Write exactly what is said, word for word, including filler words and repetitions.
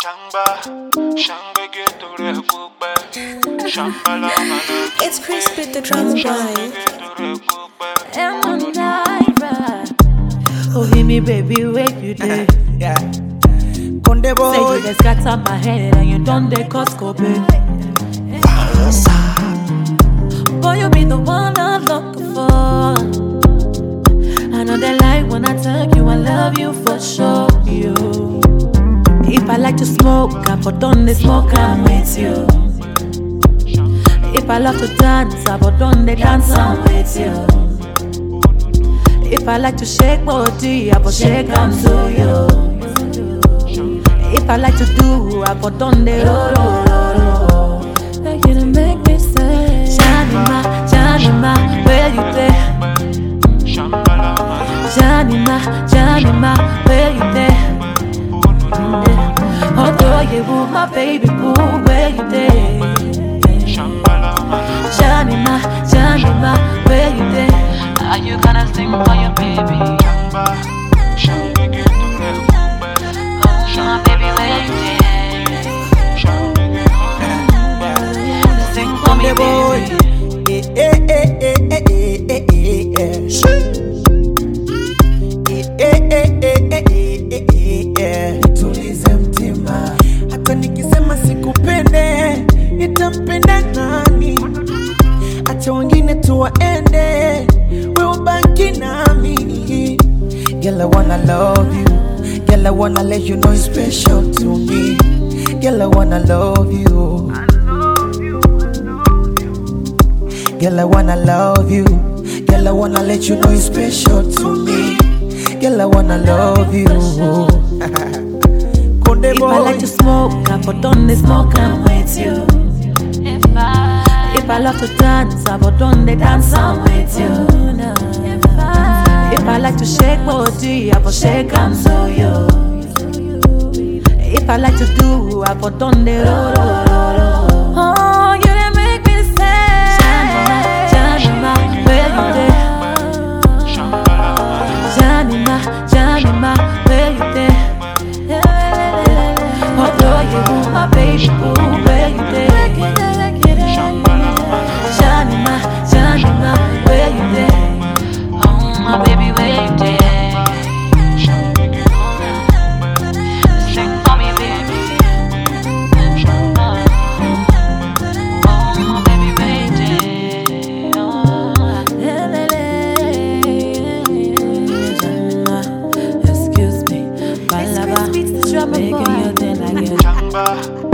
It's Chris with the drum boy. I'm on night. Oh, hear me, baby, wake you there. Yeah. Conde boy. Say you just got on my head and you done the Costco, baby. Boy, you be the one I'm looking for. I know they like when I tell you I love you for sure. You. If I like to smoke, I put on the smoke, I'm with you. If I love to dance, I put on the dance, I'm with you. If I like to shake body, I put shake, I'm to you. If I like to do, I put on the roll, roll, roll, roll. They're gonna make me say, Janima, Janima, where you there? Janima, Janima, where you there? Although you were my baby boo, where you there? Janima, Janima, where you there? Are you gonna sing for your baby? Oh, baby, where you there? Sing for me, baby. Eh, eh, eh, eh, eh, eh, eh, eh. Eh, eh, eh, eh, eh, eh, eh. Tulize mtima. Hata nikisema sikupende, nitampenda nani? Acha wengine tuwaende, wewe ubaki nami. Girl, I wanna love you. Girl, I wanna let you know you're special to me. Girl, I wanna love you. Girl, I wanna love you. Girl, I wanna let you know you're special to me. Girl, I wanna love you. If I like to smoke, I put on the smoke, I'm with you. If I If I love to dance, I put on the dance, I'm with you. If I If I like to shake body, I put shake, I'm so you. If I like to do, I put on the roll, roll, roll, roll. Oh, you done make me say, Janima, where you there? Janima, Janima, where you there? Although you were my baby boo, where you there? Janima, Janima, where you there? Oh, my baby, where you there? Sing for me, baby. Oh, my baby, where you there? Oh, Janima, excuse me, Balaba, making your thing like it.